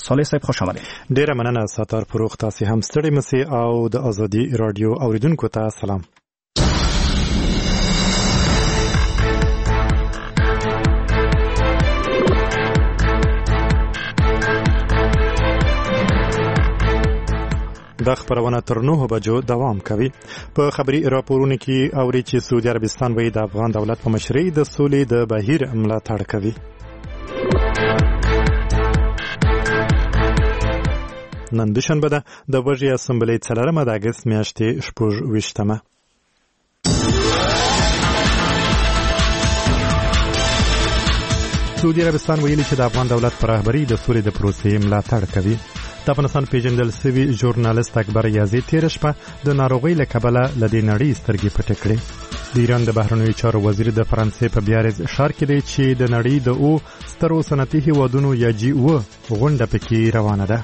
صالح صاحب خوش آمدید. ډیره مننه ستار فروغ، تاسو هم ستړي مسئ او د ازادي رادیو اوریدونکو ته سلام. د خبرونه تر 9 بجو دوام کوي. په خبري راپورونو کې اوري چې سعودي عربستان وایي د افغان دولت په مشرۍ د سولې د بهیر ملاتړ کوي. نن دوشنبه ده د وږي اسمبلۍ 4 د اګست میاشتې 28مه. سعودي عربستان ویلي چې د افغان دولت پر رهبرۍ د سولې د پروسې ملاتړ کوي. د افغانستان پیژندل شوی ژورنالیست اکبر یازی تیر شپه د ناروغۍ له کبله له دې نړۍ سترګې پټې کړې. د ایران د بهرنیو چارو وزیر د فرانسې په بیارز ښار کې دی چې د نړۍ د سترو صنعتي هیوادونو یا G7 غونډه پکې روانه ده.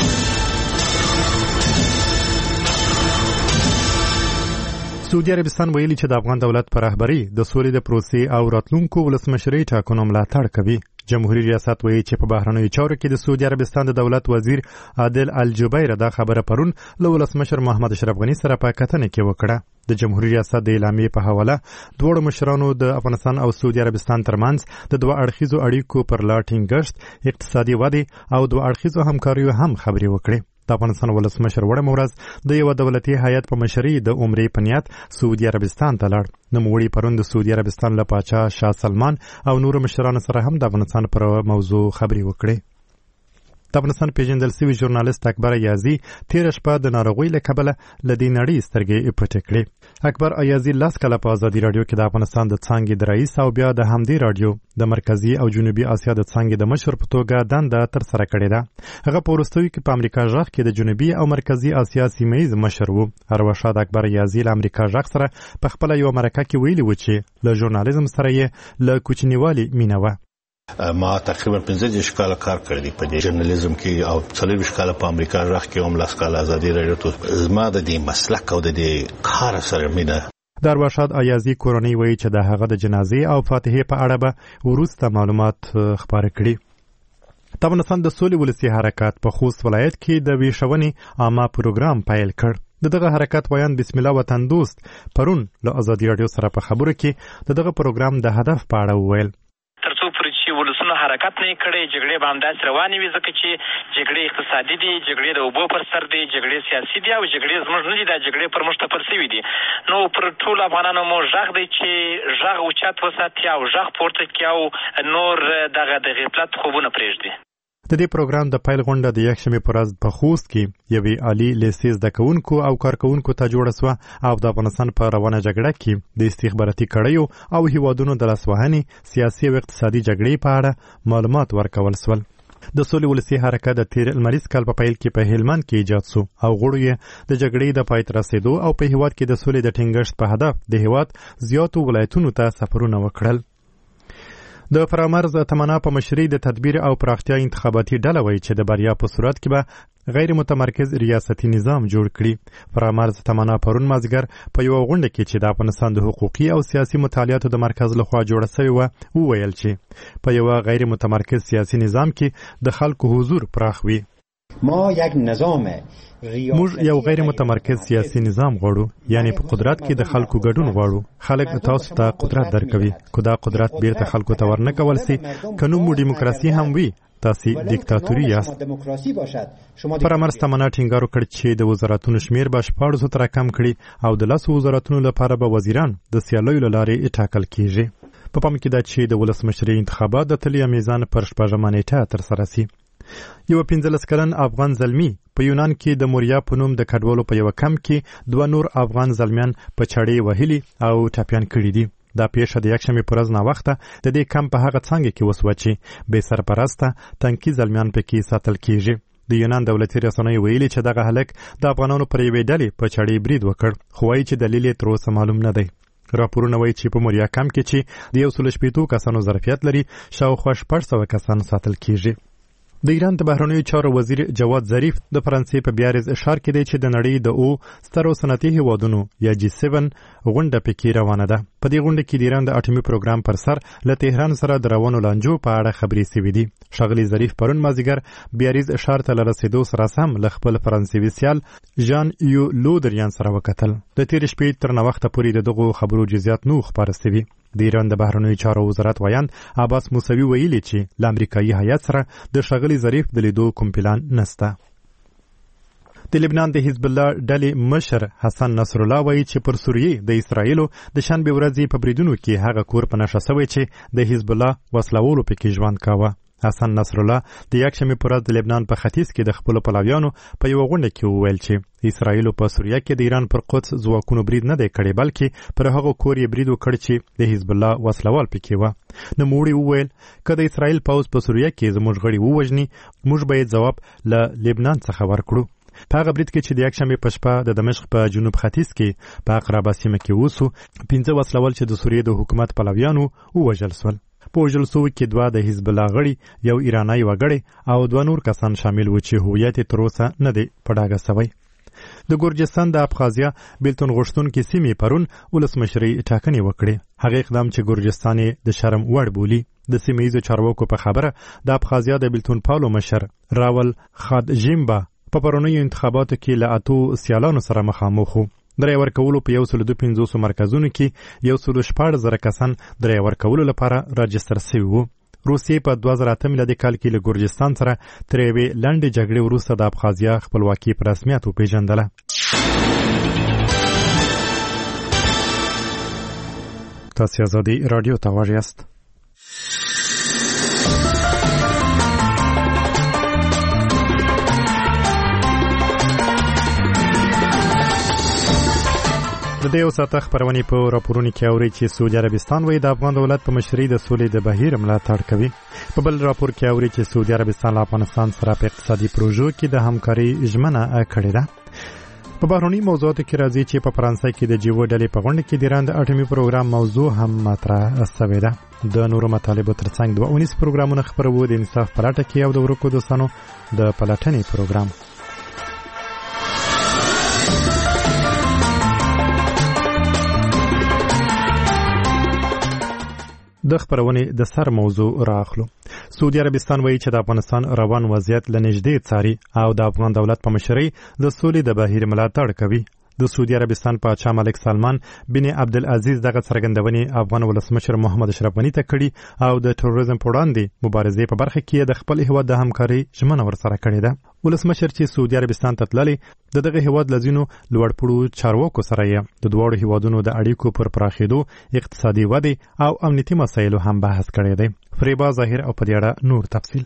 سعودي عربستان ویلي چې د افغان دولت پر رهبرۍ د سولې د پروسې او راتلونکو ولسمشرۍ ټاکنو ملاتړ کوي. جمهوریت ریاست وایي چې په بهرنیو چارو کې د سعودي عربستان د دولت وزیر عادل الجبیر دا خبره پرون له ولسمشر محمد اشرف غني سره په کتنه کې وکړه. د جمهوریت ریاست د اعلامیې په حواله دوه مشرانو د افغانستان او سعودي عربستان ترمنځ د دوه اړخیزو اړیکو پر لا ټینګښت، اقتصادي ودې او دوه اړخیزو همکاریو هم خبرې وکړې. د افغانستان ولسمشر وړم ورځ د یو دولتي هیئت په مشرۍ د عمرې په نیت سعودي عربستان ته لاړ. نوموړي پرون د سعودي عربستان له پاچا شاه سلمان او نورو مشرانو سره هم د افغانستان پر موضوع خبرې وکړې. د افغانستان پیژندل شوی ژورنالیست اکبر یازی تیر شپه د ناروغۍ له کبله له دې نړۍ سترګې پټې کړې. اکبر یازی لاس کله په ازادي رادیو کې د افغانستان د څانګې د رئیس او بیا د همدې رادیو د مرکزی او جنوبي اسیا د څانګې د مشر په توګه دنده ترسره کړې ده. هغه په وروستیو کې په امریکا ژغ کې د جنوبي او مرکزی اسیا سیمه‌ییز مشر و. ارواښاد اکبر یازی له امریکا ژغ سره په خپل یو مرکه کې ویلي و چې له ژورنالیزم سره یې له کوچنیوالي مینه وه. ما تقریبا 15 کال کار کړی په دې ژورنالیزم کې او 40 کال په امریکا ژغ کې هم لاس کال ازادي رادیو ته زما د دې مسلک او د دې کار سره مینه. د ارواښاد ایازي کورنۍ وایي چې د هغه د جنازې او فاتحې په اړه به وروسته معلومات خپاره کړي. د افغانستان د سولې ولسي حرکت په خوست ولایت کې د ویښونې عامه پروګرام پیل کړ. دغه حرکت ویان بسم الله وطن دوست پرون له ازادي رادیو سره په خبرو کې دغه پروګرام د هدف په اړه وویل. ترڅو پر چې ولسونه حرکت نه کړي جګړې به همداسې روانې وي، ځکه چې جګړې اقتصادي دي، جګړې د اوبو پر سر دي، جګړې سیاسي دي او جګړې زموږ نه دي، دا جګړې پر موږ تپل شوي دي. نو پر ټولو افغانانو مو غږ دی چې غږ اوچت وساتي او غږ پورته کړي او نور دغه د غفلت خوبونه پرېږدي. د دې پروګرام د پیل غونډه د یکشنبې په ورځ په خوست کې یوې عالي لیسې زده کوونکو او کارکوونکو ته جوړه سوه او د افغانستان په روانه جګړه کې د استخباراتي کړیو او هیوادونو د لاسوهنې، سیاسي او اقتصادي جګړې په اړه معلومات ورکول سول. د سولې ولسي حرکت د تیر لمریز کال په پیل کې په هلمند کې ایجاد سو او غړو یې د جګړې د پای ته رسېدو او په هیواد کې د سولې د ټینګښت په هدف د هیواد زیاتو ولایتونو ته سفرونه وکړل. د فرامرز تمنا په مشرۍ د تدبیر او پراختیا انتخاباتي ډله وایي چې د بریا په صورت کې به غیر متمرکز ریاستي نظام جوړ کړي. فرامرز تمنا پرون مازیګر په یو غونډه کې چې د افغانستان د حقوقي او سیاسي مطالعاتو د مرکز لخوا جوړه شوې وه وویل چې په یو غیر متمرکز سیاسي نظام کې د خلکو حضور پراخ وي. موږ یو غیر متمرکز سیاسي نظام غواړو، یعنی په قدرت کې د خلکو ګډون غواړو. خلک تاسو ته قدرت درکوي، خو دا قدرت بیرته خلکو ته ورنکول سي. که نوم مو ډیموکراسي هم وي، تاسو دیکتاتوري یاست. فرامرز تمنا ټینګار وکړ چې د وزارتونو شمیر به 1400 تر کم کړي او د 10 وزارتونو لپاره به وزیران د سیالیو له لارې ټاکل کیږي. په پام کې ده چې د ولسمشرۍ انتخابات د تلیا میزان پر 14 نیټه ترسره شي. یو 15 کلن افغان زلمی په یونان کې د موریا په نوم د کډوالو په یو کمپ کې 2 نور افغان زلمیان په چړې وهلي او ټاپیان کړي دي. دا پیښه د یکشنبې په ورځ ناوخته د دې کمپ په هغه څانګه کې وسوه چې بې سرپرسته تنکي زلمیان پکې ساتل کیږي. د یونان دولتي رسنیو ویلي چې دغه هلک د افغانانو پر یوې ډلې په چړې برید وکړ، خو وایي چې دلیل یې تر اوسه معلوم نه دی. راپورونه وایي چې په موریا کمپ کې چې د 180 کسانو ظرفیت لري شاوخوا 600 کسان ساتل کیږي. د ایران د بهرنیو چارو وزیر جواد ظریف د فرانسې په بیارز اشاره کړی چې د نړۍ د سترو صنعتي هیوادونو یا G7 غونډه پکې روانه ده. په دې غونډه کې د ایران د اټومي پروګرام پر سر له تهران سره د روانو لانجو په اړه خبرې شوې دي. ښاغلي ظریف پرون مازیګر بیارز اشاره ته رسیدو سره سم له خپل فرانسوي سیال ژان یو لودریان سره وکتل. د تیر شپې تر نوښته پورې د دغو خبرو جزئیات نو خبره شوي. د ایران د بهرنیو چارو وزارت ویان عباس موسوي ویلي چې له امریکایي هیات سره د ښاغلي ظریف د لیدو کوم پلان نشته. د لبنان د حزب الله ډلې مشر حسن نصر الله وایي چې پر سوریې د اسرایلو د شنبې ورځې په بریدونو کې هغه کور په نښه شوی چې د حزب الله وسلوالو پکې ژوند کاوه. حسن نصر الله د یکشنبې په ورځ د لبنان په ختیځ کې د خپلو پلویانو په یوه غونډه کې وویل چې اسرایلو په سوریه کې د ایران پر قدس ځواکونو برید نه دی کړی بلکې پر هغه کور یې برید وکړ چې د حزب الله وسلوال پکې وه. نوموړي وویل که د اسرایل پوځ په سوریه کې زموږ غړي ووژني موږ به یې ځواب له لبنان څخه ورکړو. په هغه برید کې چې د یکشنبې په شپه د دمشق په جنوب ختیځ کې په اقربه سیمه کې وسو 15 وسلوال چې د سوریې د حکومت پلویانو ووژل سول. په وژل سوو کې 2 د حزب الله غړي یو ایرانی وګړی او 2 نور کسان شامل و چې هویت تر اوسه نه دی په ډاګه سوی. د ګورجستان د ابخازیا بیلتون غوښتونکي سیمې پرون ولسمشرۍ ټاکنې وکړې. هغه اقدام چې ګورجستان د شرم وړ بولي. د سیمه ییزو چارواکو په خبره د ابخازیا د بیلتون پالو مشر راول خادژیمبا په پرونیو انتخاباتو کې له 8 سیالانو سره مخامخ وو. درې ورکولو په 152 مرکزونو کې 114,000 کسان درې ورکولو لپاره راجستر شوي وو. روسیې په 2008 میلادي کال کې له ګورجستان سره تر یوې لنډې جګړې وروسته د ابخازیا خپلواکي په رسمیت وپېژندله. تاسو آزادي رادیو ته غوږ یاست. د دې وساته خبرونه په راپورونو کې اوري چې سعودي عربستان وایي د افغان دولت په مشرۍ د سولې د بهیر ملاتړ کوي. په بل راپور کې اوري چې سعودي عربستان له افغانستان سره په اقتصادي پروژو کې د همکاري ژمنه کړې ده. په بهرني موضوعاتو کې راځي چې په فرانسې کې د G7 ډلې په غونډه کې د ایران د اټومي پروګرام موضوع هم مطرح شوې ده. د نورو مطالبو ترڅنګ 2 پروګرامونه خبرو د انصاف په لټه کې او د ورکو دوستانو د پلټنې پروګرام. د خبرونې د سر موضوع راخلو. سعودي عربستان وایي چې د افغانستان روان وضعیت له نږدې څاري او د افغان دولت په مشرۍ د سولې د بهیر ملاتړ کوي. د سعودي عربستان پاچا ملک سلمان بن عبدالعزیز دغه څرګندونې افغان ولسمشر محمد اشرف غني ته کړي او د تروریزم په وړاندې مبارزې په برخه کې د خپل هیواد د همکارۍ ژمنه ورسره کړې ده. ولسمشر چې سعودي عربستان ته تللی د دغه هیواد له ځینو لوړپوړو چارواکو سره یې د دواړو هیوادونو د اړیکو پر پراخېدو، اقتصادي ودې او امنیتي مسایلو هم بحث کړی دی. فریبا ظاهر او په دې اړه نور تفصیل.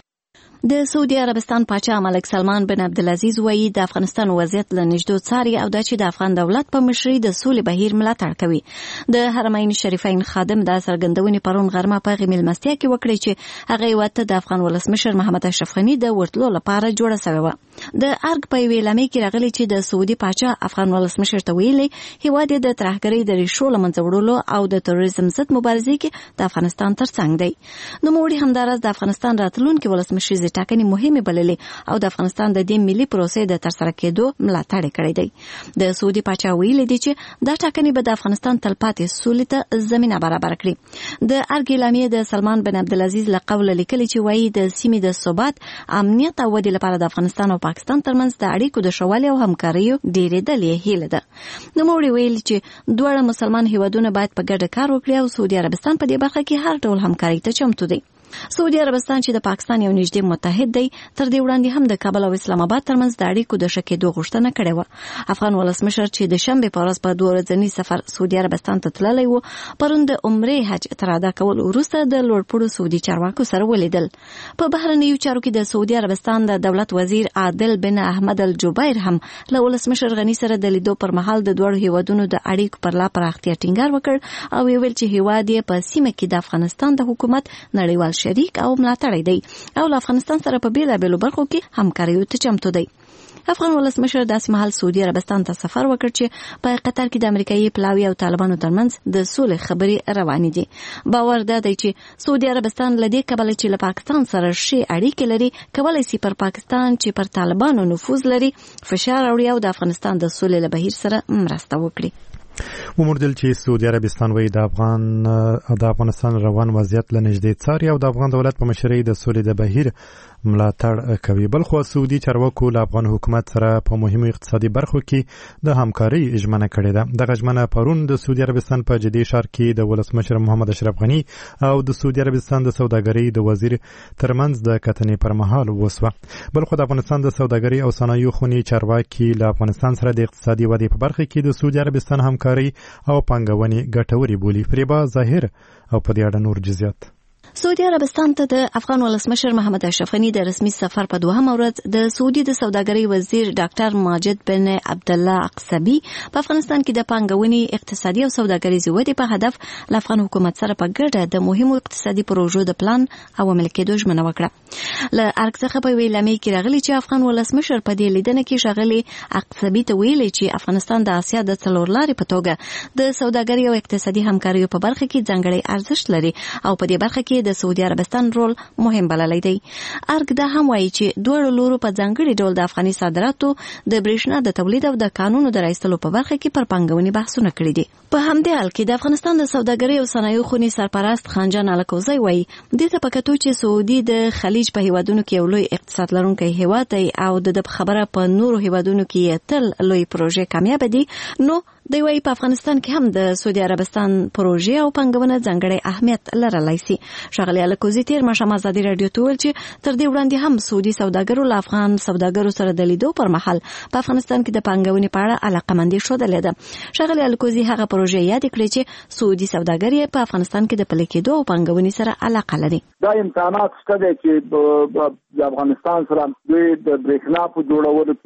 د سعودي عربستان پاچا ملک سلمان بن عبدالعزیز وایي د افغانستان وضعیت له نږدې څاري او دا چې د افغان دولت په مشرۍ د سولې بهیر ملاتړ کوي. د حرمین شریفین خادم د څرګندونې پرون غرمه په هغې مېلمستیا کې وکړې چې هغه یې ورته د افغان ولسمشر محمد اشرف غني د ورتلو لپاره جوړه سوې وه. د ارګ په یوې اعلامیې کې راغلي چې د سعودي پاچا افغان ولسمشر ته ویلي هیواد یې د ترهګرۍ د ریښو له منځه وړلو او د تروریزم ضد مبارزې کې د افغانستان ترڅنګ دی. نوموړي همداراز د افغانستان راتلونکي ولسمشریزې ټاکنې مهمې بللې او د افغانستان د دې ملي پروسې د ترسره کېدو ملاتړ کړی دی. د سعودي پاچا ویلي دی چې دا ټاکنې به د افغانستان تلپاتې سولې ته زمینه برابر کړي. د ارګ اعلامیې د سلمان بن عبدالعزیز له قوله لیکلي چې وایي د سیمې د ثبات، امنیت او ودې لپاره د افغانستان او پاکستان ترمنځ د اړیکو د ښه والي او همکاریو ډېرېدل یې هیله ده. نوموړي ویلي چې دواړه مسلمان هیوادونه باید په ګډه کار وکړي او سعودي عربستان په دې برخه کې هر ډول همکارۍ ته چمتو دی. سعودي عربستان چې د پاکستان یو نږدې متحد دی، تر دې وړاندې هم د کابل او اسلام آباد ترمنځ د اړیکو د ښه کېدو غوښتنه کړې وه. افغان ولسمشر چې د شنبې په ورځ په 2 ورځني سفر سعودي عربستان ته تللی و، پرون د عمرې حج تر ادا کولو وروسته د لوړپوړو سعودي چارواکو سره ولیدل. په بهرنیو چارو کې د سعودي عربستان د دولت وزیر عادل بن احمد الجبیر هم له ولسمشر غني سره د لیدو پر مهال د دوړو هیوادونو د اړیکو پر لا پراختیا ټینګار وکړ او ویل چې هیواد یې په سیمه کې د افغانستان د حکومت نړیوال شریک او ملاتړی دی او له افغانستان سره په بیلابیلو برخو کې همکاریو ته چمتو دی. افغان ولسمشر داسې مهال سعودي عربستان ته سفر وکړ چې په قطر کې د امریکایي پلاوي او طالبانو ترمنځ د سولې خبرې روانې دي. باور دا دی چې سعودي عربستان له دې کبله چې له پاکستان سره ښې اړیکې لري کولی شي پر پاکستان چې پر طالبانو نفوذ لري فشار راوړي او د افغانستان د سولې له بهیر سره مرسته وکړي. وموندل چې سعودي عربستان وایي د افغانستان روان وضعیت له نږدې څاري او د افغان دولت په مشرۍ د سولې د بهیر ملاتړ کوي. بلخو سعودي چارواکو له افغان حکومت سره په مهمو اقتصادي برخو کې د همکارۍ ژمنه کړې ده. دغه ژمنه پرون د سعودي عربستان په جدي ښار کې د ولسمشر محمد اشرف غني او د سعودي عربستان د سوداګرۍ د وزیر ترمنځ د کتنې پر مهال وسوه. بلخو د افغانستان د سوداګرۍ او صنایعو خونې چارواکي له افغانستان سره د اقتصادي ودې په برخه کې د سعودي عربستان همکارۍ او پانګونې ګټورې بولي. فریبا ظاهر او په دې اړه نور جزئیات. سعودي عربستان ته د افغان ولسمشر محمد اشرف غني د رسمي سفر په دوهم ورځ د سعودي د سوداګرۍ وزیر ډاکټر ماجد بن عبد الله اقصبي په افغانستان کې د پانګونې اقتصادي او سوداګریزې ودې په هدف له افغان حکومت سره په ګډه د مهمو اقتصادي پروژو د پلان او عملي کېدو ژمنه وکړه. له ارګ څخه په ویلامې کې راغلي چې افغان ولسمشر په دې لیدنه کې ښاغلي اقصبي ته ویلي چې افغانستان د اسیا د څلورلارې په توګه د سوداګرۍ او اقتصادي همکاریو په برخه کې ځانګړی ارزښت لري او په دې برخه کې د سعودي عربستان رول مهم بللی دی. ارګ دا هم وایي چې دوه لورو په ځانګړي ډول د افغاني صادراتو د برېښنا د تولید او د قانونو د راایستلو په برخه کې پر پانګونې بحثونه کړي دي. په همدې حال کې د افغانستان د سوداګرۍ او صنایعو خونې سرپرست خانجان الکوزی وایي دې ته په کتو چې سعودي د خلیج په هیوادونو کې یو لوی اقتصاد لرونکی هیواد دی او د خبره په نورو هیوادونو کې تل لوی پروژې کامیاب دي نو دی وایي په افغانستان کې هم د سعودي عربستان پروژې او پانګونه ځانګړی اهمیت لرلی شي. ښاغلي الکوزي تیر ماښام ازادي راډیو ته وویل چې تر دې وړاندې هم سعودي سوداګرو له افغان سوداګرو سره د لیدو پر مهال په افغانستان کې د پانګونې په اړه علاقمندي ښودلې ده. ښاغلي الکوزي هغه پروژې یاد کړې چې سعودي سوداګر یې په افغانستان کې د پلي کېدو او پانګونې سره علاقه لري. دا امکانات شته دي چې د افغانستان سره دوی د برېښنا په جوړولو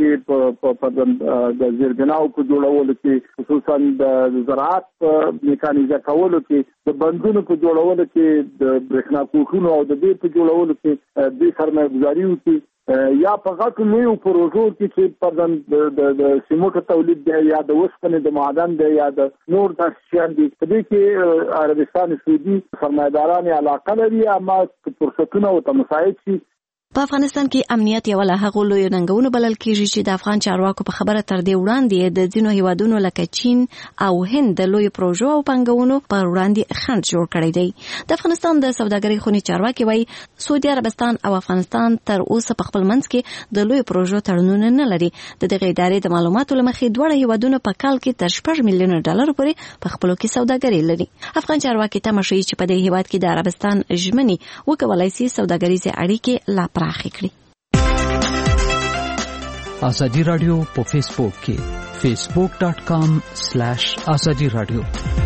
کې د زیربناو په جوړولو کې خصوصا د زراعت میکانیزه کولو کې د بندونو په جوړولو کې د برېښنا کوټونو او د دې په جوړولو کې د سرمایه‌ګذاري وکړي یا په غټو نویو پروژو کې چې په د سیمنټو تولید دی یا د اوسپنې د معدن دی یا د نور داسې شیان دي. په دې کې عربستان سعودي سرمایه‌داران علاقه لري اما فرصتونه ورته مساعد شي. په افغانستان کې امنیت یو له هغو لویو ننګونو بلل کېږي چې د افغان چارواکو په خبره تر دې وړاندې د ځینو هیوادونو لکه چین او هند د لویو پروژو او پانګونو پر وړاندې خنډ جوړ کړی دی. د افغانستان د سوداګرۍ خونې چارواکي وایي سعودي عربستان او افغانستان تر اوسه په خپل منځ کې د لویو پروژو تړونونه نه لري. د دغې ادارې د معلوماتو له مخې دواړه هیوادونه په کال کې تر 6 میلیونه ډالر پورې په خپلو کې سوداګري لري. افغان چارواکي تمه ښیي چې په دې هیواد کې د عربستان ژمنې وکولای شي سوداګریزې اړیکې لا پراخې کړي. ازادي رادیو په فیسبوک کې facebook.com/ازادي رادیو.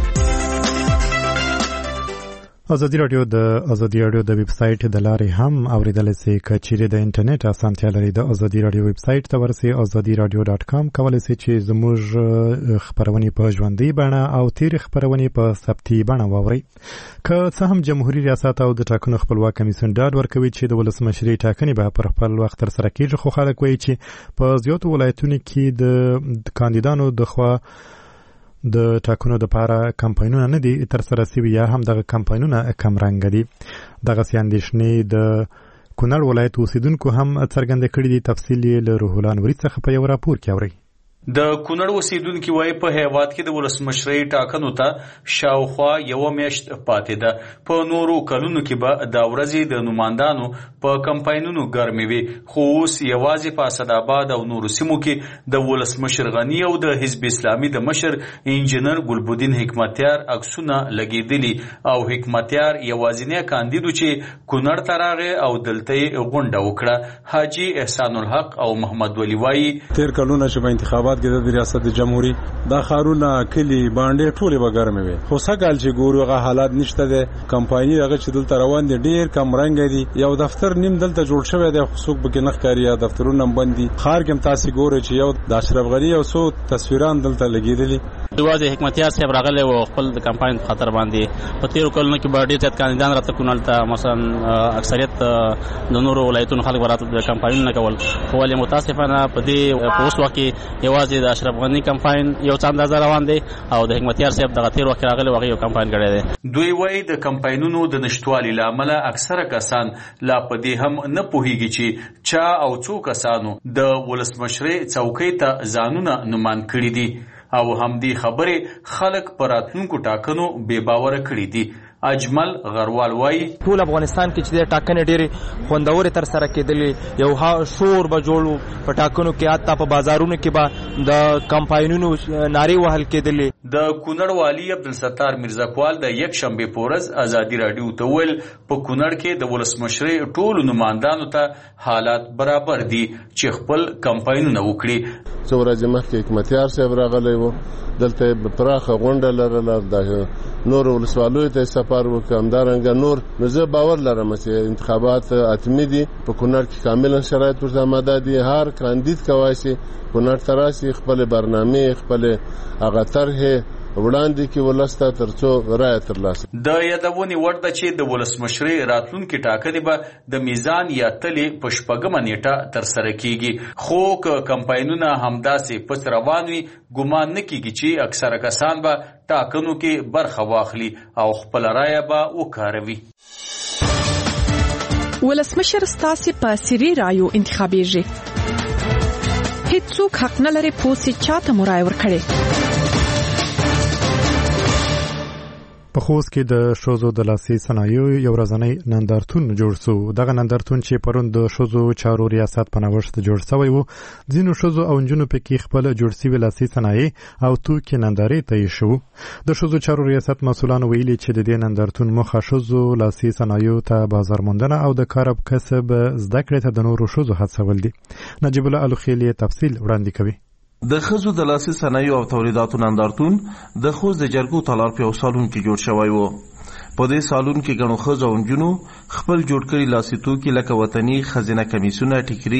ازادي رادیو د ویب سټ د لارې هم اوریدل شي کچېره د انټرنیټ اسانتیا لري. د ازادي رادیو ویب سټ ته ورسئ azadiradio.com کولای شئ چې زموږ خبرونه په ژوندۍ بڼه او تیر خبرونه په ثبتي بڼه واورئ. که څه هم جمهوریت ریاست او د ټاکنو خپلواک کمیسیون ډاډ ورکوي چې د ولسمشرۍ ټاکنې به پر خپل وخت ترسره کیږي خو خلک وایي چې په زیاتو ولایتونو کې د کاندیدانو د خوا د ټاکنو لپاره کمپاینونه نه دي ترسره شوي یا هم دغه کمپاینونه کم رنګ دي. دغه اندېښنې د کونړ ولایت اوسیدونکو هم څرګنده کړې دي. تفصیل یې له روح الله نوري څخه په یو راپور کې اورئ. د کونړ اوسیدونکو وايي په هیواد کې د ولسمشرۍ ټاکنو ته شاوخوا یو میاشت پاتې ده. په نورو کلونو کې به د ورځې د نمائندانو په کمپاینونو ګرمې وي خو اوس یوازې په اسداباد او نورو سیمو کې د ولسمشر غنی او د حزب اسلامي د مشر انجینر ګلبدین حکمتیار عکسونه لګیدلي او حکمتیار یوازینی کاندیدو چې کونړ ته راغی او دلته غونډه وکړه. حاجی احسان الحق او محمد ولی وايي تیر کلونه چې په انتخابات کې د ریاست جمهوری دا خارونه کلی باندې ټوله به ګرمه وي خو سګال چې ګورغه حالات نشته ده. کمپایني هغه چې دلته روان دي ډیر کم رنګ دي. یو دفتر نیم دلته جوړ شوی دی خو څوک به کې نخ کاری دفترونه بندي. خار کې تاسو ګورئ چې یو د اشرف غنی او سو تصویران دلته لګیدلي یوازې حکمتیار صاحب راغلی و خپل د کمپاین په خاطر باندې په تیرو کلونو کې به ډېر زیات کاندیدان راته کونړ ته مثلا اکثریت د نورو ولایتونو خلک به راته د کمپاینونه کول، خو ولې متاسفانه په دې په اوس وخت کې یوازې د اشرف غني کمپاین یو څه اندازه روان دی او د حکمتیار صاحب دغه تیر وخت راغلی و هغه یو کمپاین کړی دی. دوی وایي د کمپاینونو د نشتوالي له امله اکثره کسان لا په دې هم نه پوهیږي چې چا او څو کسانو د ولسمشرۍ څوکۍ ته ځانونه نومان کړي دي او همدې خبرې خلک په راتلونکو ټاکنو بې باوره کړي دي. اجمل غروال وایي ټول افغانستان کې چې د ټاکنې ډېرې خوندورې تر سره کېدلې، یو شور به جوړ په ټاکنو کې، حتی په بازارونو کې به د کمپاینونو نارې وهل کېدلې. د کونړ والی عبدالستار میرزاکوال د یک شنبې په ورځ ازادي راډیو ته ویل په کونړ کې د ولسمشرۍ ټولو نمایندانو ته حالات برابر دي چې خپل کمپاینونه وکړي. څو ورځې مخکې حکمتیار صاحب راغلی و، دلته پراخه غونډه لرله، د نور ولسوالیو ته سفر وکړ، همدارنګه نور. نو زه باور لرم چې انتخابات حتمي دي، په کونړ کې کاملا شرایط ورته آماده دي. هر کاندید کولی شي کونړ ته راشي، خپل برنامې خپل هغه طرحې وړاندې کې ولسته تر څو رایه ترلاسه. د یادونې وړ ده چې د ولسمشرۍ راتلونکي ټاکنې به د میزان یا تلې په 6 نیټه ترسره کیږي، خو که کمپاینونه همداسې پس روان وي ګمان نه کیږي چې اکثره کسان به ټاکنو کې برخه واخلي او خپل رایه به وکاروي. ولسمشر ستاسې په سری رایو انتخابیږي، هیڅوک حق نه لري پوسې چاته مو رایه ورکړي. په خوست کې د ښځو د لاسي صنایعو یو ورځنی نندارتون جوړ شو. دغه نندارتون چې پرون د ښځو چارو ریاست په نوښت جوړ شوی و، ځینو ښځو او نجونو پکې خپل جوړ شوي لاسي صنایع او توکي نندارې ته ایښو. د ښځو چارو ریاست مسؤلانو ویلي چې د دې نندارتون موخه ښځو لاسي صنایعو ته بازار موندنه او د کار کسب زده کړې ته د نورو ښځو هڅول دي. نجیب الله الوخیلی تفصیل وړاندې کوي. د ښځو د لاسي صنایعو او تولیداتو نندارتون د خوست د جرګو تالار په یو سالون کې جوړ شوی و. په دې سالون کې ګڼو ښځو او نجونو خپل جوړ کړي لاسي توکي لکه وطني خزینه کمیسونه، ټیکري،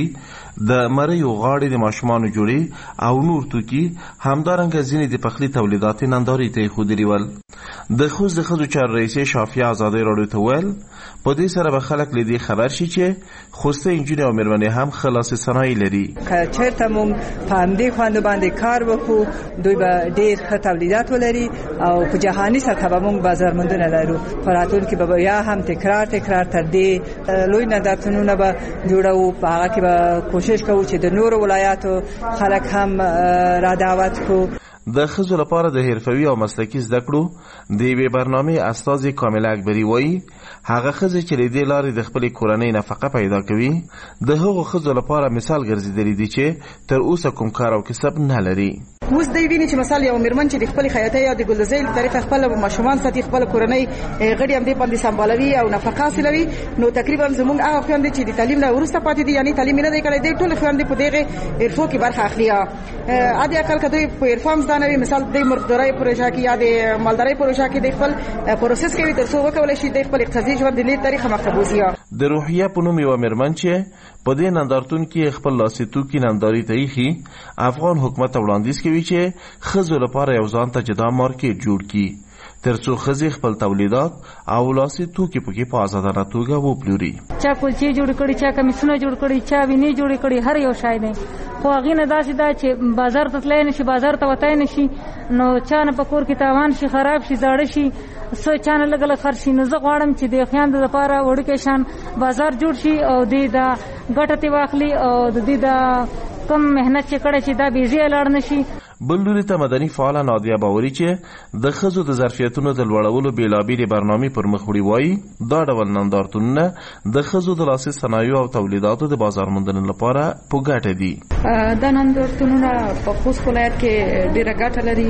د مریو غاړې، د ماشومانو جوړې او نور توکي، همدارنګه ځینې د پخلي تولیدات نندارې ته ایښودلي ول. د خوست د ښځو چارو رئیسې شافیه ازادي راډیو ته ویل په دې سره به خلک له دې خبر شي چې خوسته انجونې او مېرمنې هم ښه لاسي صنایع لري. که چېرته موږ په همدې خوندو باندې کار وکړو، دوی به ډېر ښه تولیدات ولري او په جهاني سطح به موږ بازارموندنه لرو. په راتلونکي به بیا هم تکرار تر دې لوی نندارتونونه به جوړوو. په هغه کې به کوشش کوو چې د نورو ولایاتو خلک هم را دعوت کړو. د ښځو لپاره د حرفوي او مسلکي زده کړو د یوې برنامې استازي کامله اکبري وایي هغه ښځې چې له دې لارې د خپلې کورنۍ نفقه پیدا کوي د هغو ښځو لپاره مثال ګرځېدلي دي چې تر اوسه کوم کار او کسب نه لري. اوس دوی ویني چې مثال یو مېرمن چې د خپلې خیاطۍ یا د ګلدوزۍ له طریقه خپل ماشومان ساتي، خپل کورنۍ غړي هم دې باندې سمبالوي او نفقه حاصلوي، نو تقریبا زموږ هغه خویندې چې د تعلیم نه وروسته پاتې دي، یعنی تعلیم نه دی کړی، دوی ټول خویندې په دغه حرفو کې برخه اخلي. عادي اقل که دوی په حرفه هم زده نه وي، مثال د مرغدارۍ پروژه کې یا د مالدارۍ پروژه کې د خپل پروسس کوي تر څو وکولای شي د خپل اقتصادي ژوند د لید طریقه مخته بوځي. د روحیه په نوم یوه مېرمن چې په دې نندارتون کې خپل لاسي توکي نندارې ته ایښي، افغان حکومت ته وړاندیز کوي چې ښځو لپاره یو ځان ته جدا مارکیټ جوړ کړي تر څو ښځې خپل تولیدات او لاسي توکي پکې په ازادانه توګه وپلوري. چا کلچې جوړ کړي، چا کمیسونه جوړ کړي، چا وینې جوړ کړي، هر یو شی دی. خو هغې نه داسې ده چې بازار ته تللی نه شي، بازار ته وتی نه شي، نو چا نه په کور کې تاوان شي، خراب شي، زاړه شي، څه چا نه لږ لږ خرڅ شي. نو زه غواړم چې د خویندو لپاره وړوکی شان بازار جوړ شي او دې دا ګټه ترې واخلي او د دې دا کم محنت چې کړی چې دا بې ځایه لاړ نه شي. بل لوري ته مدني فعاله نادیه باوري چې د ښځو د ظرفیتونو د لوړولو بېلابېلې برنامې پر مخ وړي وایي دا ډول نندارتونونه د ښځو د لاسي صنایعو او تولیداتو د بازار موندنې لپاره په ګټه دي. دا نندارتونونه په خوست ولایت کې ډېره ګټه لري.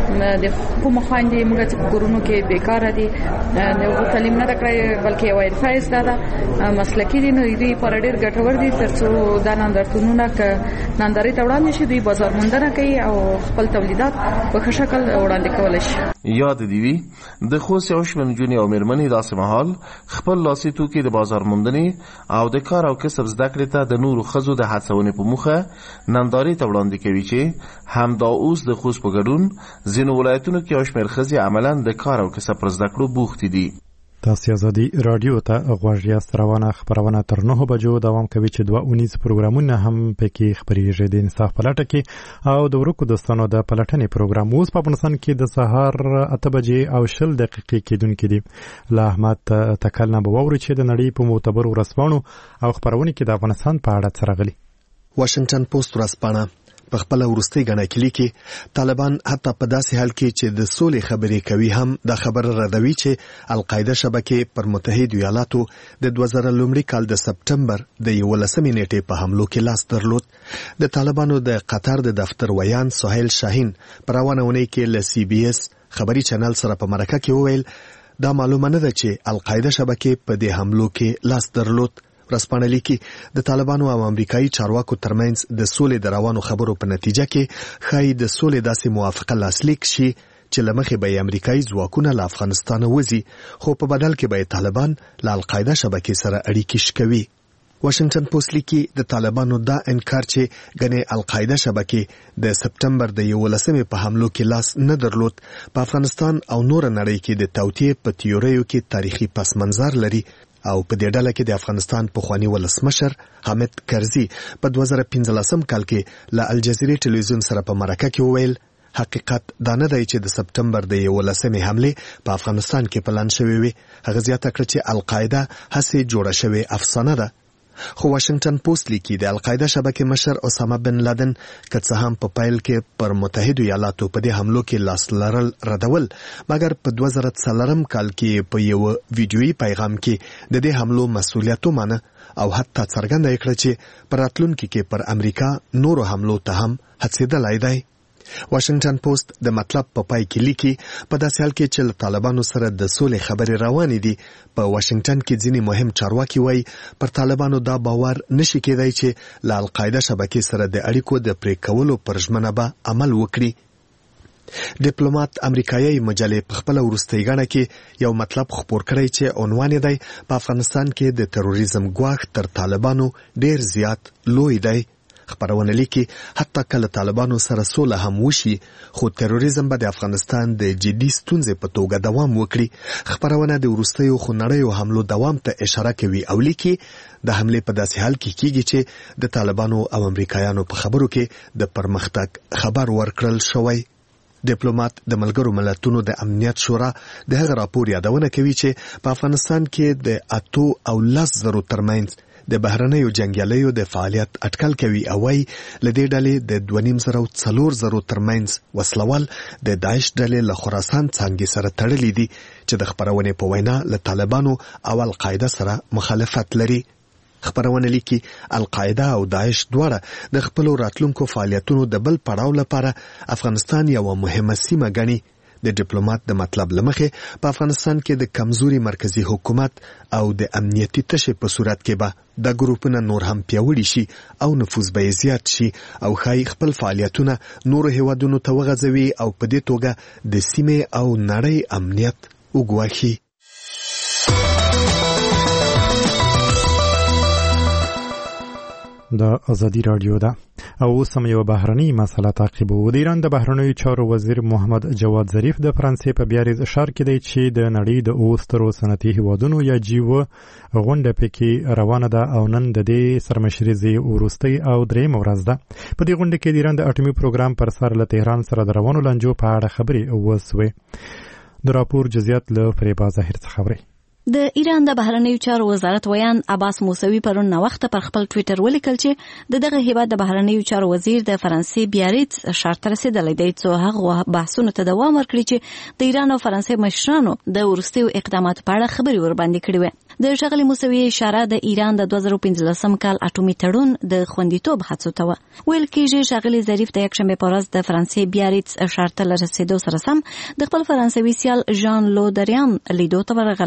د کومو خویندې موږ چې په کورونو کې بیکاره دي، د هغو تعلیم نه ده کړی بلکې یوه حرفه یې زده ده، مسلکي دي، نو دوی لپاره ډېر ګټور دي تر څو دا نندارتونونه که نندارې ته وړاندې شي دوی بازار موندنه کوي او خپل تولیدات په ښه شکل وړاندې کولی شي. یاد دی وی د خوست یو شمېر نجونې او مېرمنې داسې مهال خپل لاسي توکي د بازار موندنې او د کار او کسب زده کړې ته د نورو ښځو د هڅونې په موخه نندارې ته وړاندې کوي چې همدا اوس د خوست په ګډون ځینو ولایتونو کې یو شمېر ښځې عملاً د کار او کسب پر زده کړو بوختې دي. تاسو ازادي رادیو ته غوږ یاست. روانه خبرونه تر 9 بجو دوام کوي چې 2 پروګرامونه هم پکې خبرېږي د انصاف پلټه کې او د ورکو دوستانو د پلټنې پروګرام اوس په افغانستان کې د سهار 8 بجې او 10 دقیقې کېدونکې دي. له احمد تکل نه به واوري چې د نړۍ په معتبرو ورځپاڼو او خبرونه کې د افغانستان په اړه څه راغلي. واشنگټن پوسټ ورځپاڼه په خپل وروستي غڼه کې لیکي طالبان حتی په داسې حال کې چې د سولې خبرې کوي هم د خبر ردوي چې القاعده شبکې پر متحده ایالاتو د 2000 کال د سپټمبر د 11 نیټې په حملو کې لاس درلود. د طالبانو د قطر د دفتر ویان سهیل شاهین پر روانونې کې ل سی بي اس خبري چینل سره په مرکه کې وویل دا معلومه نه ده چې القاعده شبکې په دې حملو کې لاس درلود. ورځپاڼه لیکي د طالبانو او امریکایي چارواکو ترمنځ د سولې د روانو خبرو په نتیجه کې ښایي د سولې داسې موافقه لاسلیک شي چې له مخې به امریکایي ځواکونه له افغانستان وځي خو په بدل کې به طالبان له القاعده شبکې سره اړیکې شکوي. واشنگټن پوسټ لیکي د طالبانو دا انکار چې غني القاعده شبکې د سپټمبر د 11 په حملو کې لاس نه درلود په افغانستان او نور نړۍ کې د توطئې په تیوریو کې تاریخي پس منظر لري او په دې ډله کې د افغانستان پخوانی ولسمشر حامد کرزي په 2015 کال کې له الجزیرې ټلویزیون سره په مرکه کې وویل حقیقت دا نه دی چې د سپټمبر د 11 حمله په افغانستان کې پلان شوی وي. هغه زیاته کړ چې القاعده هڅه جوړه شوی افسانه ده. خو واشنگټن پوسټ لیکي د القاعده شبکې مشر اسامه بن لادن که څه هم په پایل کې پر متحده ایالاتو په دې حملو کې لاس لرل ردول مګر په 2004 کال کې په یو ویډیويي پیغام کې د دې حملو مسؤلیت ومنه او حتی څرګنده کړه چې پر راتلونکي کې پر امریکا نورو حملو ته هم هڅېدلای دی. واشنگټن پوسټ د مطلب په پای کې لیکي په داسې حال کې چې طالبانو سره د سولې خبرې روانې دي په واشنگټن کې ځینې مهم چارواکي وایي پر طالبانو دا باور نشي کېدای چې له القاعده شبکې سره د اړیکو د پرې کولو پر ژمنه به عمل وکړي. ډیپلوماټ امریکایي مجلې په خپل وروستي غاڼه کې یو مطلب خبر کړی چې عنوان دی په افغانستان کې د تروریزم ګواښ تر طالبانو ډیر زیات لوی دی. خبرونه لیکي حتی کله طالبانو سره سوله هم وشي خو تروریزم به د افغانستان د جدي ستونزې په توګه دوام وکړي. خبرونه د وروستیو خونړیو حملو دوام ته اشاره کوي او لیکي د حمله په داسې حال کې کیږي چې د طالبانو او امریکایانو په خبرو کې د پرمختګ خبر ورکړل شوی. ډیپلوماټ د ملګرو ملتونو د امنیت شورا د هغه راپور یادونه کوي چې په افغانستان کې د 8 او 10 زرو ترمنځ د بهرنیو جنگیالیو د فعالیت اټکل کوي او وايي لدې ډلې د 2.4 زرو ترمنځ وسلوال د داعش ډلې له خراسان څنګه سره تړلې دي چې د خبرونه په وینا له طالبانو او القاعده سره مخالفت لري. خبرونه لیکي القاعده او داعش دواړه د خپل راتلونکو فعالیتونو د بل پړاو لپاره افغانستان یو مهمه سیمه ګڼي. د ډیپلوماټ د مطلب لمخه په افغانستان کې د کمزوري مرکزی حکومت او د امنیتي تشه په صورت کې به د ګروپونو نور هم پیاوړي شي او نفوذ به زیات شي او خای خپل فعالیتونه نور هیوادونو ته وغځوي او په دې توګه د سیمه او نړۍ امنیت وګواښي. د ازادي رادیو ده او سم یو بهرنی مسله تعقیبو. د ایران د بهرنیو چارو وزیر محمد جواد ظریف د فرانسې په بیاریز اشاره کړی چې د نړۍ د اوسترو صنعتي هیوادونو یا جیو غونډه پکې روانه ده او نن د دې سرمشري وروستي او دریم ورځ ده. په دې غونډه کې د ایران د اټومي پروګرام پر سر له تهران سره د روانو لانجو په اړه خبرې وسوي. د راپور جزئیات له فریبا ظاهر څخه خبري. د ایران د بهرنیو چارو وزارت ویان عباس موسوي پرون نوښت پر خپل ټوئیټر ولیکل چې دغه هیواد د بهرنیو چارو وزیر د فرانسې بیاریت شرط رسیدلی دی چې هغه بحثونه ته دوام ورکړي چې د ایران او فرانسې مشرانو د وروستیو اقداماتو په اړه خبرې ورباندې کړې وې. د ښاغلي موسوي اشاره د ایران د 2015 کال اټومي تړون د خوندیتوب هڅو ته و. ویل کېږي ښاغلي ظریف د یکشنبه په ورځ د فرانسې بیاریت شرط له رسیدو سره سم د خپل فرانسوي سیال ژان لو دریان لیدو ته ورغلی دی.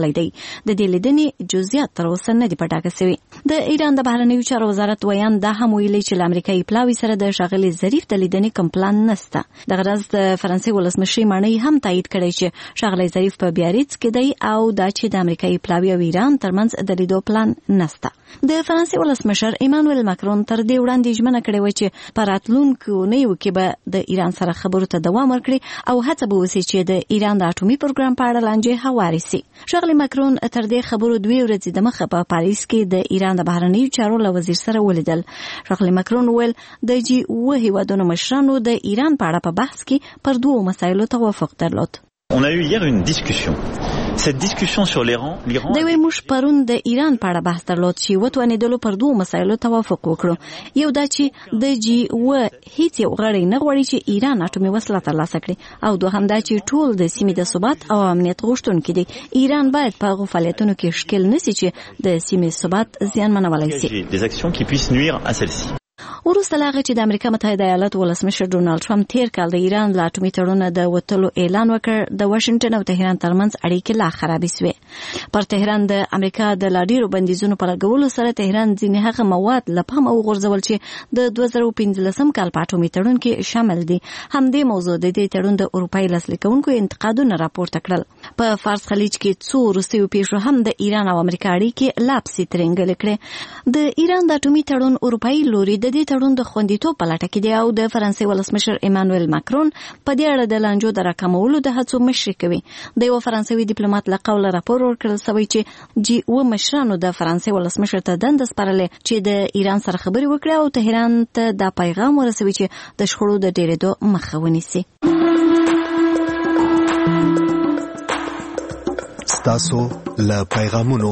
د دې لیدنې جزئیات تر اوسه نه دي پټاکه شوي. د ایران د بهرنیو چارو وزارت ویان دا هم ویلي چې د امریکایي پلاوي سره د ښاغلي ظریف د لیدنې کوم پلان نشته. دغه ورځ د فرانسې ولسمشر ماني هم تایید کړی چې ښاغلي ظریف په بیاریتس کې دی او دا چې د امریکایي پلاوي او ایران ترمنځ د لیدو پلان نشته. د فرانسې ولسمشر ایمانوئل ماکرون تر دې وړاندې ژمنه کړې و چې په راتلونکو اونیو کې به د ایران سره خبرو ته دوام ورکړي او هڅه به وشي چې د ایران د اټومي پروګرام په اړه لانجې هوارې سي. ښاغلي ماکرون تر دې خبرو 2 ورځې دمخه په پاریس کې د ایران د بهرنیو چارو له وزیر سره ولیدل. ښاغلي ماکرون ویل د G7 هیوادونو مشرانو د ایران په اړه په بحث کې پر 2 مسایلو توافق درلود. On a eu hier une discussion. Cette discussion sur l'Iran دوی موږ پرون د ایران په اړه بحث درلود چې وتوانېدلو پر 2 مسایلو توافق وکړو. یو دا چې د G7 هیڅ یو غړی نه غواړي چې ایران اټومي وسله ترلاسه کړي او دوهم دا چې ټول د سیمې د ثبات او امنیت غوښتونکي دي. ایران باید په هغو فعالیتونو کې ښکیل نشي چې د سیمې ثبات زیانمنولی شي. Des actions qui puissent nuire à celle-ci. وروسته له هغه چې د امریکا متحده ایالاتو ولسمشر ډونالد ټرمپ تیر کال د ایران له اټومي تړون د وتلو اعلان وکړ، د واشنگټن او تهران ترمنځ اړیکې لا خرابې شوې. پر تهران د امریکا د لا ډیرو بندیزونو په لګولو سره تهران ځینې هغه مواد له پامه وغورځول چې د 2015 کال په اټومي تړون کې شامل دي. همدې موضوع د دې تړون د اروپایي لاسلیکونکو انتقادونه راپورته کړل. په فارس خلیج کې څو وروستیو پیښو هم د ایران او امریکا اړیکې لا پسې ترنګلې کړې. د ایران د اټومي تړون اروپایي لوري د دې تړون د خوندیتوب په لټه کې دی او د فرانسې ولسمشر ایمانوئل ماکرون په دې اړه د لانجو د راکمولو د هڅو مشري کوي. د یو فرانسوي ډیپلوماټ له قوله راپور ورکړل شوی چې G7 مشرانو د فرانسې ولسمشر ته دنده سپارلې چې د ایران سره خبرې وکړي او تهران ته دا پیغام ورسوي چې د شخړو د ډیرېدو مخه ونیسي. ستاسو له پیغامونو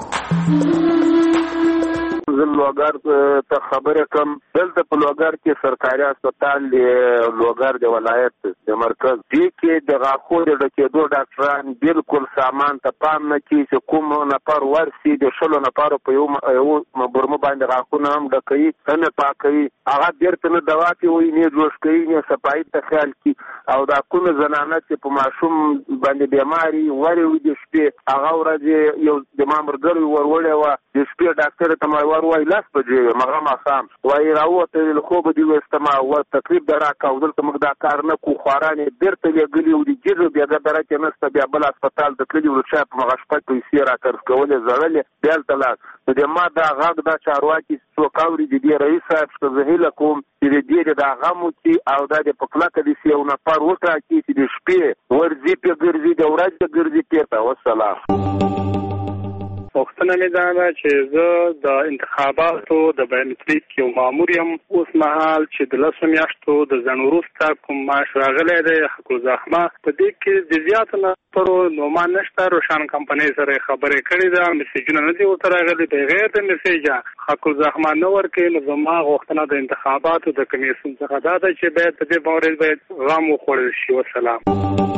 لوګر ته خبره کوم. دلته په لوګر کې سرکاري هسپتال دی، لوګر د ولایت د مرکز دی کې د غاښو د ډکېدو ډاکټران بالکل سامان ته پام نه کوي چې کوم نفر ورسي د 16 نفرو په یو برمه باندې غاښونه هم ډکوي، نه پاکوي، هغه بیرته نه دوا کوي، نه جوش کوي، نه صفایي ته خیال کوي. او دا کومه زنانه چې په ماشوم باندې بیماری ورې د شپې هغه ورځ یو د مامورګر ورولې و د شپې ډاکټر ته ما ور وای لاس بجې مغه ما سام وای راوته له خوب دی وستما او تقریبا درا کاودل ته موږ دا کار نه کو خورانه بیرته لګلی او د جزو بیا دره کې نسته بیا بل هسپتال د کلی ورچا په مغه شپه پیسې را کړ کولې زړلې بیل تلاس د ما دا غاګ دا چارواکي څوکاوري د رئیس صاحب څخه زهیل کوم چې دې دا غمو چې او دا د پکلاکه دي یو نفر وکړي چې د شپې ورځي په ګرځي د ورځې ګرځي پیته والسلام. وختونه مې دا چې زه د انتخاباتو د بایومتریک یو مامور یم. اوس مهال چې د 10 میاشتو د ځنډ وروسته کوم معاش راغلی دی حق الزحمه په دې کې د زیاتو نفرو نومان نشته. روشن کمپنۍ سره خبرې کړې ده، میسیجونه نه دي ورته راغلي، بغیر د میسیجه حق الزحمه نه ورکوي. نو زما غوښتنه د انتخاباتو د کمیسیون څخه دا ده چې باید په دې باندې باید غم وخوړل شي. والسلام.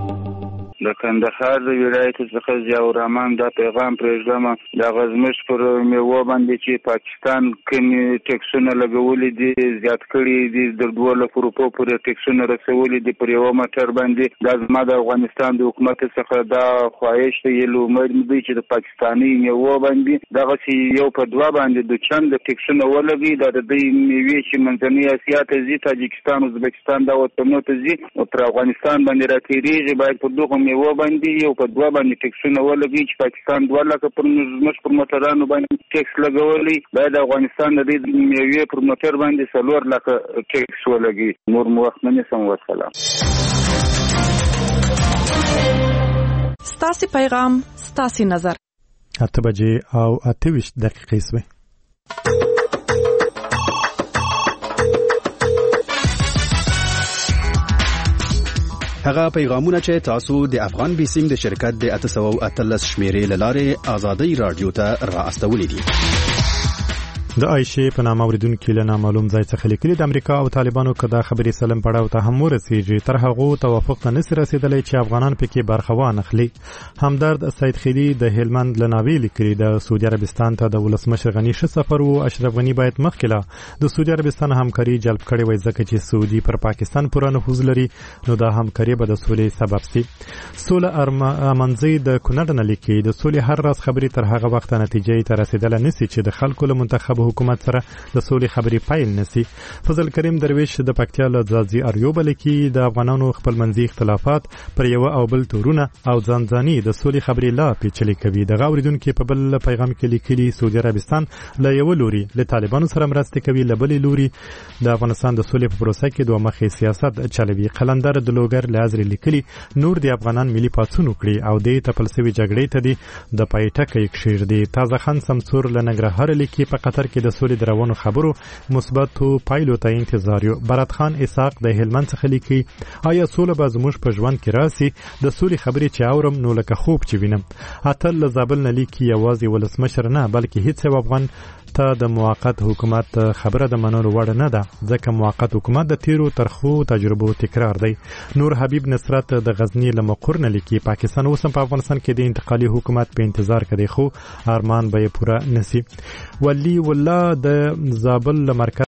د کندهار د ولایت څخه ضیاء الرحمن دا پیغام پرېږدم د غزمش پر میوه باندې چې پاکستان کومې ټیکسونه لګولي دي زیات کړي دي د 2 لک روپو پورې ټیکسونه رسولي دي پر یو موټر باندې. دا زما د افغانستان د حکومت څخه دا خواهش دی یلو امید دی چې د پاکستاني میوه باندې دغه یو په 2 باندې د چند ټیکسونه ولګي د دې میوې چې منځنۍ اسیا ته ځي، تاجکستان ازبکستان دا وطنونو ته ځي او پر افغانستان باندې راکېږي. باید په دغه میوه باندې یو په 2 باندې ټیکسونه ولګي چې پاکستان 2 لک پر مش پر موټرانو باندې ټیکس لګولي، باید افغانستان د دې میوې پر موټر باندې 4 لک ټیکس ولګي. نور موخت نه سم. والسلام. ستاسو پیغام ستاسو نظر 8 بجې او 28 دقیقې سوې. هغه پیغامونه چې تاسو د افغان بیسیم د شرکت د 813 شمیرې لاره آزادۍ رادیو ته را استولې دي. د عائشې په نامه اوریدونکو له نامعلوم ځای څخه لیکلي د امریکا او طالبانو کدا خبري سلم پړاو ته هم ورسیږي تر هغه توافق ته نشي رسیدلی چې افغانان پکې برخه وانخلي. همدرد سید خیلی د هلمند لناوی لیکلي د سعودي عربستان ته د ولسمشر غنی ش سفر او اشرف غنی باید مخکله د سعودي عربستان همکاري جلب کړي وای ځکه چې سعودي پر پاکستان پوره نفوذ لري نو دا همکاري به د سولې سبب سي. سوله امنځي د کونړ نه لیکي د سولې هر راز خبري تر هغه وخت نتیجې ته رسیدل نشي چې د خلکو له منتخب حکومت سره د سولې خبري پایل نسی. فضل کریم درویش د پکتیا له ځاځي اریوب لیکي د افغانانو خپل منځي اختلافات پر یو او بل تورونه او ځانځاني د سولې خبري لا پیچلي کوي. د غوړیدونکو په بل پیغام کې لیکلي سعودي عربستان له یو لوري له طالبانو سره مرسته کوي له بل لوري د افغانستان د سولې په پروسه کې دوه مخې سیاست چلوي. قلندر د لوګر لازري لیکلي نور د افغانان ملي پاتون وکړي او د تپلسوي جګړې ته د پایټک یک شیر دی. تازه خان سمسور لنګرهار لیکي په قطر کې د سولې دروونو خبرو مثبت پایلو ته انتظار یو. برات خان اسحاق د هلمند څخه لیکي آیا سوله به زموږ په ژوند کې راسي د سولې خبرې چې اورم نو لکه خوب چې وینم. اتل زابل نه لیکي یوازې ولسمشر نه بلکې هیڅ افغان ته د موقت حکومت خبره د منلو وړ نه ده ځکه موقت حکومت د تیرو ترخو تجربو تکرار دی. نور حبیب نصرت د غزنی له مقر نه لیکي پاکستان اوس په افغانستان کې د انتقالي حکومت په انتظار کې دی خو ارمان به پوره نسی. ولی والله د زابل مرکز